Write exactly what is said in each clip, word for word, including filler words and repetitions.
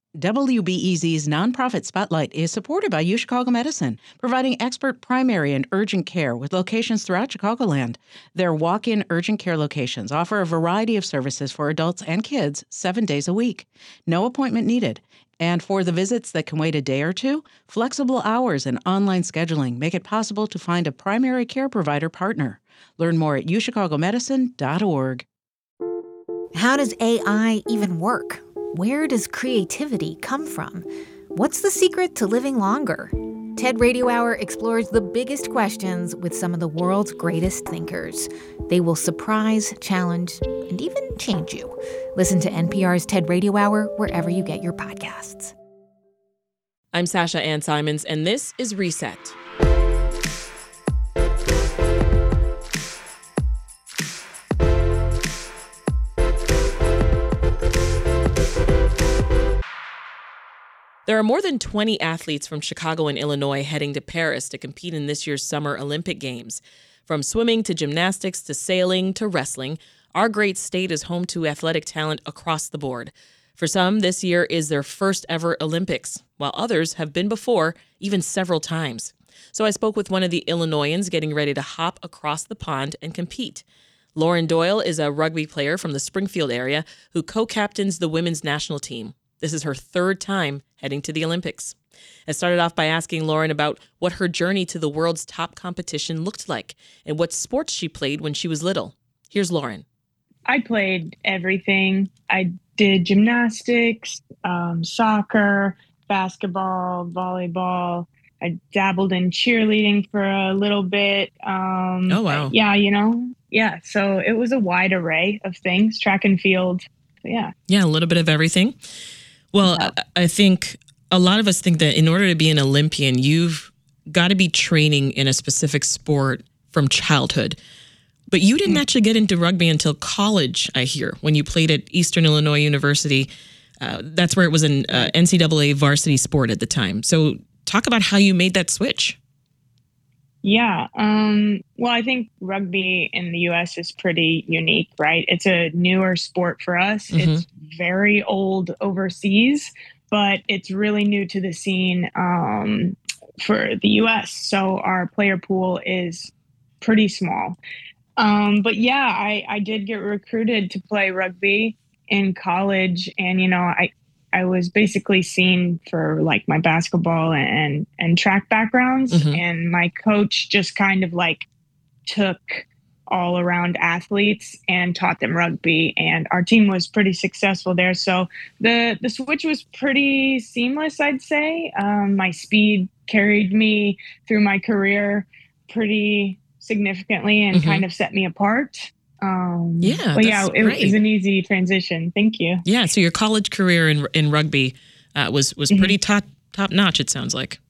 W B E Z's nonprofit Spotlight is supported by UChicago Medicine, providing expert primary and urgent care with locations throughout Chicagoland. Their walk-in urgent care locations offer a variety of services for adults and kids seven days a week. No appointment needed. And for the visits that can wait a day or two, flexible hours and online scheduling make it possible to find a primary care provider partner. Learn more at u chicago medicine dot org. How does A I even work? Where does creativity come from? What's the secret to living longer? TED Radio Hour explores the biggest questions with some of the world's greatest thinkers. They will surprise, challenge, and even change you. Listen to N P R's TED Radio Hour wherever you get your podcasts. I'm Sasha Ann Simons, and this is Reset. There are more than twenty athletes from Chicago and Illinois heading to Paris to compete in this year's Summer Olympic Games. From swimming to gymnastics to sailing to wrestling, our great state is home to athletic talent across the board. For some, this year is their first ever Olympics, while others have been before, even several times. So I spoke with one of the Illinoisans getting ready to hop across the pond and compete. Lauren Doyle is a rugby player from the Springfield area who co-captains the women's national team. This is her third time heading to the Olympics. I started off by asking Lauren about what her journey to the world's top competition looked like and what sports she played when she was little. Here's Lauren. I played everything. I did gymnastics, um, soccer, basketball, volleyball. I dabbled in cheerleading for a little bit. Um, oh, wow. Yeah, you know, yeah. So it was a wide array of things, track and field. Yeah. Yeah, a little bit of everything. Well, Yeah. I, I think a lot of us think that in order to be an Olympian, you've got to be training in a specific sport from childhood. But you didn't actually get into rugby until college, I hear, when you played at Eastern Illinois University. Uh, that's where it was an uh, N C double A varsity sport at the time. So talk about how you made that switch. Yeah. Um, well, I think rugby in the U S is pretty unique, right? It's a newer sport for us. Mm-hmm. It's very old overseas, but it's really new to the scene um, for the U S. So our player pool is pretty small. Um, but yeah, I, I did get recruited to play rugby in college. And, you know, I, I was basically seen for like my basketball and, and track backgrounds. Mm-hmm. And my coach just kind of like took all around athletes and taught them rugby. And our team was pretty successful there. So the, the switch was pretty seamless, I'd say. Um, my speed carried me through my career pretty significantly and mm-hmm. kind of set me apart. Um, yeah, but yeah, it great. was an easy transition. Thank you. Yeah, so your college career in in rugby uh, was was pretty mm-hmm. top top notch. It sounds like.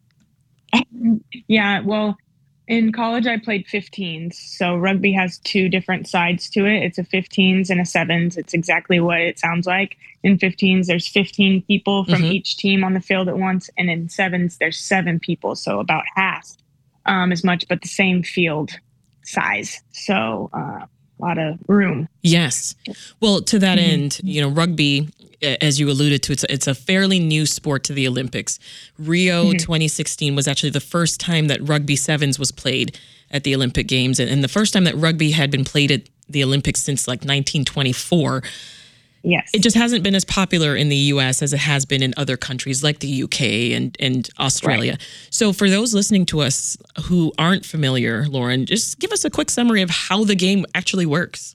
Yeah, well, in college I played fifteens. So rugby has two different sides to it. It's a fifteens and a sevens. It's exactly what it sounds like. In fifteens, there's fifteen people from mm-hmm. each team on the field at once, and in sevens, there's seven people, so about half um, as much, but the same field size. So. Uh, A lot of room. Yes. Well, to that mm-hmm. end, you know, rugby, as you alluded to, it's a, it's a fairly new sport to the Olympics. Rio mm-hmm. twenty sixteen was actually the first time that rugby sevens was played at the Olympic Games, and, and the first time that rugby had been played at the Olympics since like nineteen twenty-four. Yes. It just hasn't been as popular in the U S as it has been in other countries like the U K and, and Australia. Right. So for those listening to us who aren't familiar, Lauren, just give us a quick summary of how the game actually works.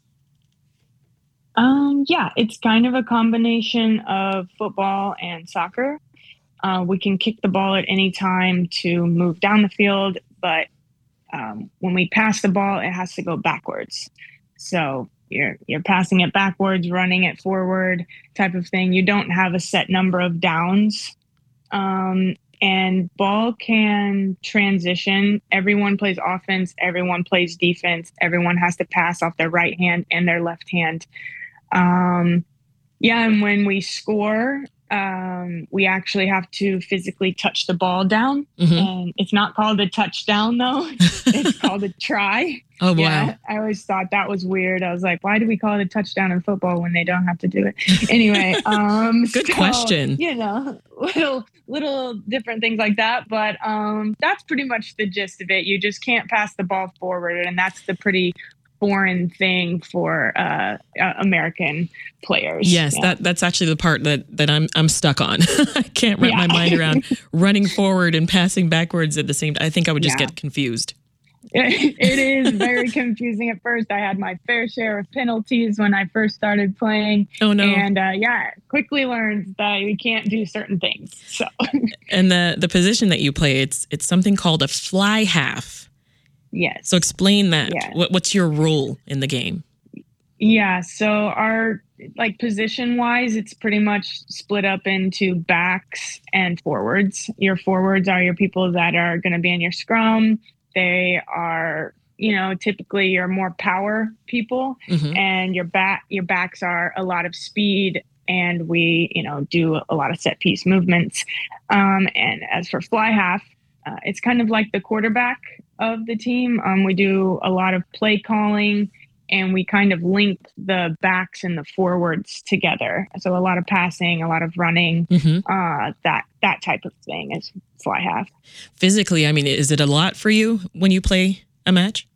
Um, yeah, it's kind of a combination of football and soccer. Uh, we can kick the ball at any time to move down the field, but um, when we pass the ball, it has to go backwards. So You're you're passing it backwards, running it forward type of thing. You don't have a set number of downs. Um, and ball can transition. Everyone plays offense. Everyone plays defense. Everyone has to pass off their right hand and their left hand. Um, yeah, and when we score, um, we actually have to physically touch the ball down. Mm-hmm. And it's not called a touchdown, though. It's called a try. Oh, wow. Yeah, I always thought that was weird. I was like, why do we call it a touchdown in football when they don't have to do it? Anyway. Um, Good so, question. You know, little, little different things like that. But um, that's pretty much the gist of it. You just can't pass the ball forward. And that's the pretty foreign thing for uh, uh, American players. Yes, yeah. that that's actually the part that that I'm I'm stuck on. I can't wrap yeah. my mind around running forward and passing backwards at the same time. I think I would just yeah. get confused. It, it is very confusing at first. I had my fair share of penalties when I first started playing. Oh no! And uh, yeah, quickly learned that you can't do certain things. So. And the the position that you play, it's it's something called a fly half. Yes. So explain that. Yeah. What, what's your role in the game? Yeah. So our like position wise, it's pretty much split up into backs and forwards. Your forwards are your people that are going to be in your scrum. They are, you know, typically your more power people, mm-hmm. and your back your backs are a lot of speed. And we, you know, do a lot of set piece movements. Um, and as for fly half, uh, it's kind of like the quarterback of the team. Um, we do a lot of play calling, and we kind of link the backs and the forwards together. So a lot of passing, a lot of running, mm-hmm. uh, that that type of thing is fly half. Physically, I mean, is it a lot for you when you play a match?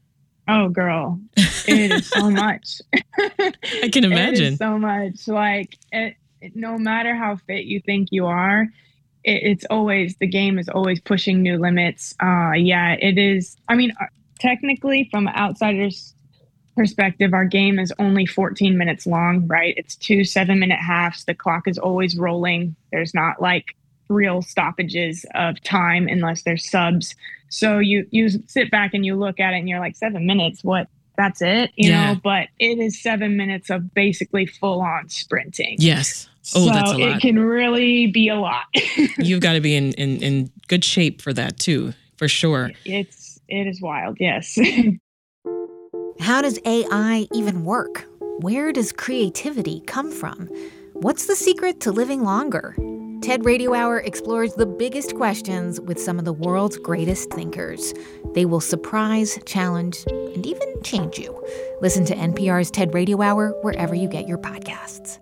Oh, girl, it is so much. I can imagine. It is so much. Like, it, it, no matter how fit you think you are, it, it's always, the game is always pushing new limits. Uh, yeah, it is. I mean, technically, from an outsider's perspective, our game is only fourteen minutes long, right? It's two seven-minute halves. The clock is always rolling. There's not like real stoppages of time unless there's subs. So you you sit back and you look at it and you're like, seven minutes, what? That's it, you yeah. know? But it is seven minutes of basically full on sprinting. Yes. Oh, so that's a lot. It can really be a lot. You've got to be in, in, in good shape for that too, for sure. It's it is wild, yes. How does A I even work? Where does creativity come from? What's the secret to living longer? TED Radio Hour explores the biggest questions with some of the world's greatest thinkers. They will surprise, challenge, and even change you. Listen to N P R's TED Radio Hour wherever you get your podcasts.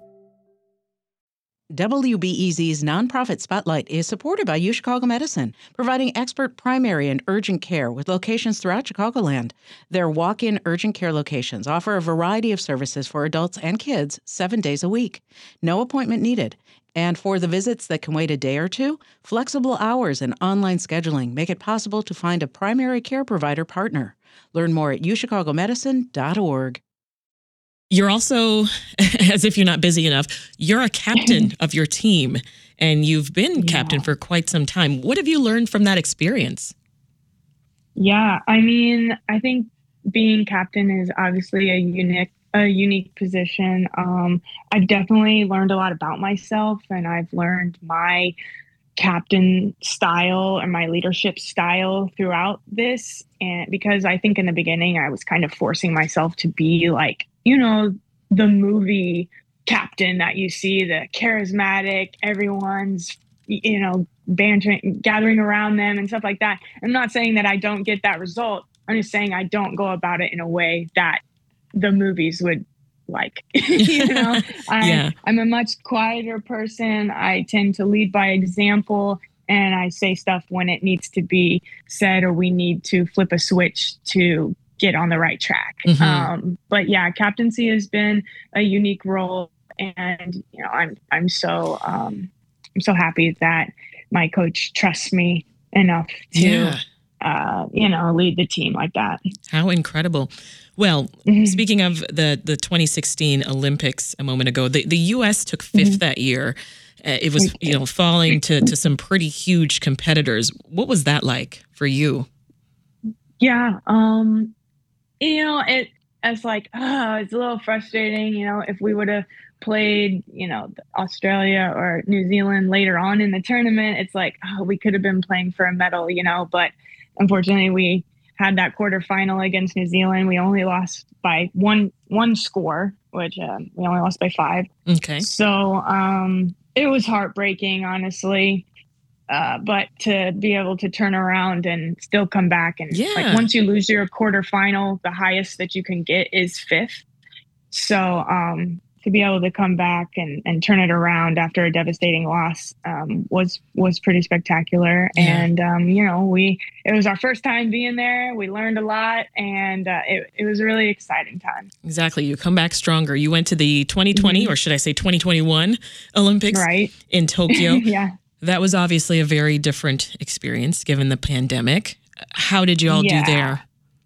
W B E Z's Nonprofit Spotlight is supported by UChicago Medicine, providing expert primary and urgent care with locations throughout Chicagoland. Their walk-in urgent care locations offer a variety of services for adults and kids seven days a week. No appointment needed. And for the visits that can wait a day or two, flexible hours and online scheduling make it possible to find a primary care provider partner. Learn more at u chicago medicine dot org. You're also, as if you're not busy enough, you're a captain of your team, and you've been yeah. captain for quite some time. What have you learned from that experience? Yeah, I mean, I think being captain is obviously a unique a unique position. Um, I've definitely learned a lot about myself, and I've learned my captain style or my leadership style throughout this. And because I think in the beginning I was kind of forcing myself to be like, you know, the movie captain that you see, the charismatic, everyone's, you know, bantering, gathering around them and stuff like that. I'm not saying that I don't get that result. I'm just saying I don't go about it in a way that the movies would like, you know. I, yeah. I'm a much quieter person. I tend to lead by example, and I say stuff when it needs to be said, or we need to flip a switch to get on the right track. Mm-hmm. Um, but yeah, captaincy has been a unique role, and you know, I'm I'm so um, I'm so happy that my coach trusts me enough to. Yeah. Uh, you know, lead the team like that. How incredible. Well, mm-hmm. speaking of the, the twenty sixteen Olympics a moment ago, the, the U S took fifth mm-hmm. that year. Uh, it was, you know, falling to, to some pretty huge competitors. What was that like for you? Yeah. Um, you know, it, it's like, oh, it's a little frustrating. You know, if we would have played, you know, Australia or New Zealand later on in the tournament, it's like, oh, we could have been playing for a medal, you know, but unfortunately, we had that quarterfinal against New Zealand. We only lost by one one score, which uh, we only lost by five. Okay. So um, it was heartbreaking, honestly. Uh, but to be able to turn around and still come back and Yeah. like once you lose your quarterfinal, the highest that you can get is fifth. So um, to be able to come back and, and turn it around after a devastating loss um, was was pretty spectacular. Yeah. And um, you know, we it was our first time being there. We learned a lot, and uh, it it was a really exciting time. Exactly. You come back stronger. You went to the twenty twenty, Mm-hmm. or should I say twenty twenty-one Olympics Right. in Tokyo. Yeah. That was obviously a very different experience given the pandemic. How did you all Yeah. do there?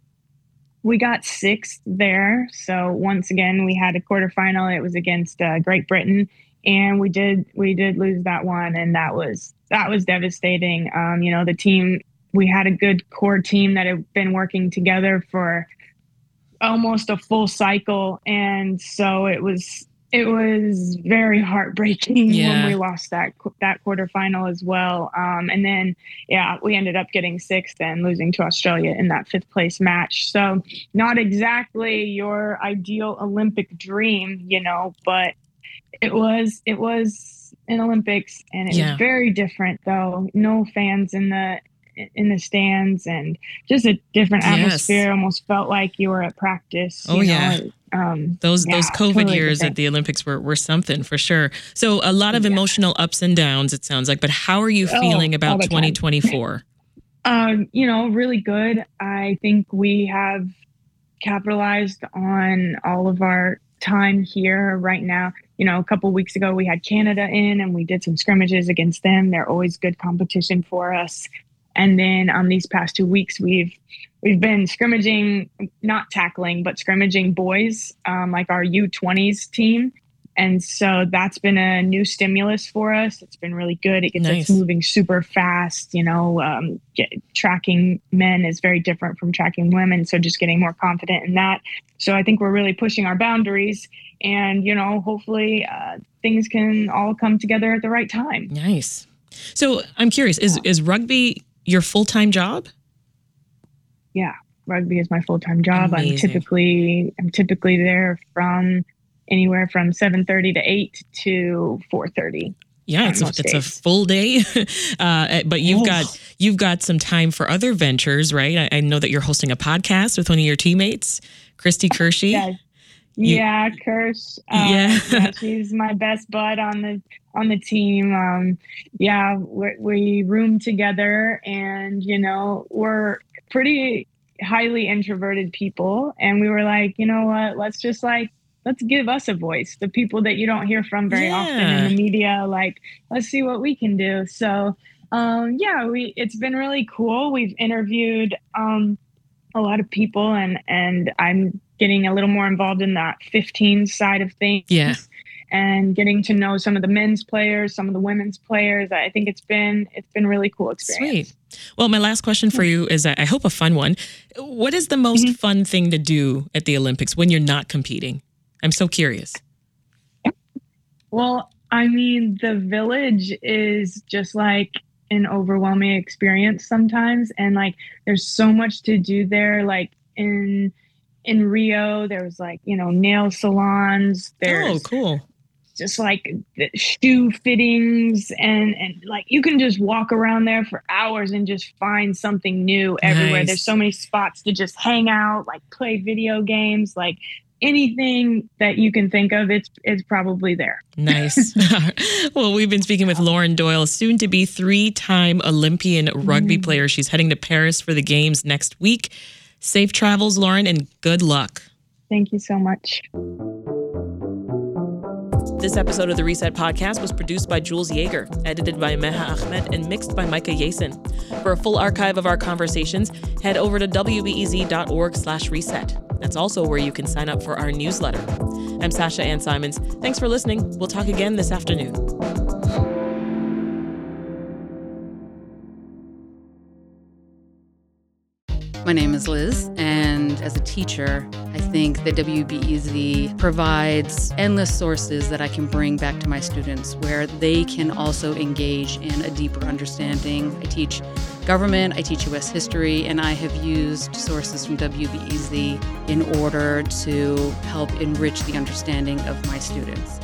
We got sixth there. So once again, we had a quarterfinal. It was against uh, Great Britain, and we did we did lose that one, and that was that was devastating. Um, you know, the team, we had a good core team that had been working together for almost a full cycle, and so it was it was very heartbreaking Yeah. when we lost that that quarterfinal as well. Um, and then, yeah, we ended up getting sixth and losing to Australia in that fifth place match. So not exactly your ideal Olympic dream, you know, but it was it was an Olympics, and it Yeah. was very different though. No fans in the in the stands, and just a different Yes. atmosphere. Almost felt like you were at practice. Oh, you know? yeah. Um, Those yeah, those COVID totally years different. at the Olympics were, were something for sure. So a lot of Yeah. emotional ups and downs, it sounds like. But how are you Oh, feeling all about the time. twenty twenty-four? Um, you know, really good. I think we have capitalized on all of our time here right now. You know, a couple of weeks ago we had Canada in, and we did some scrimmages against them. They're always good competition for us. And then um, these past two weeks we've we've been scrimmaging, not tackling, but scrimmaging boys, um, like our U twenties team. And so that's been a new stimulus for us. It's been really good. It gets Nice. us moving super fast. You know, um, get, tracking men is very different from tracking women. So just getting more confident in that. So I think we're really pushing our boundaries, and, you know, hopefully uh, things can all come together at the right time. Nice. So I'm curious, is is rugby your full-time job? Yeah, rugby is my full-time job. Amazing. I'm typically I'm typically there from anywhere from seven thirty to eight to four thirty. Yeah, on it's a, most it's a days. full day, uh, but you've Oh. got you've got some time for other ventures, right? I, I know that you're hosting a podcast with one of your teammates, Christy Kershey. Yeah, You- yeah, Kirsch. Um, Yeah. yeah, she's my best bud on the on the team. Um, yeah, we're, we room together, and you know, we're pretty highly introverted people, and we were like, you know what? Let's just like let's give us a voice. The people that you don't hear from very often in Yeah. the media. Like, let's see what we can do. So, um, yeah, we it's been really cool. We've interviewed um, a lot of people, and and I'm getting a little more involved in that fifteen side of things. Yeah. And getting to know some of the men's players, some of the women's players. I think it's been it's been a really cool experience. Sweet. Well, my last question for you is, I hope a fun one. What is the most Mm-hmm. fun thing to do at the Olympics when you're not competing? I'm so curious. Well, I mean, the village is just like an overwhelming experience sometimes, and like there's so much to do there. Like in in Rio, there was like, you know, nail salons. There's Oh, cool. just like the shoe fittings, and and like you can just walk around there for hours and just find something new everywhere. Nice. There's so many spots to just hang out, like play video games, like anything that you can think of, it's it's probably there. Nice. Well, we've been speaking with Lauren Doyle, soon to be three-time Olympian rugby Mm. player. She's heading to Paris for the games next week. Safe travels, Lauren, and good luck. Thank you so much. This episode of the Reset Podcast was produced by Jules Yeager, edited by Meha Ahmed, and mixed by Micah Yasin. For a full archive of our conversations, head over to wbez.org slash reset. That's also where you can sign up for our newsletter. I'm Sasha Ann Simons. Thanks for listening. We'll talk again this afternoon. My name is Liz, and as a teacher, I think that W B E Z provides endless sources that I can bring back to my students where they can also engage in a deeper understanding. I teach government, I teach U S history, and I have used sources from W B E Z in order to help enrich the understanding of my students.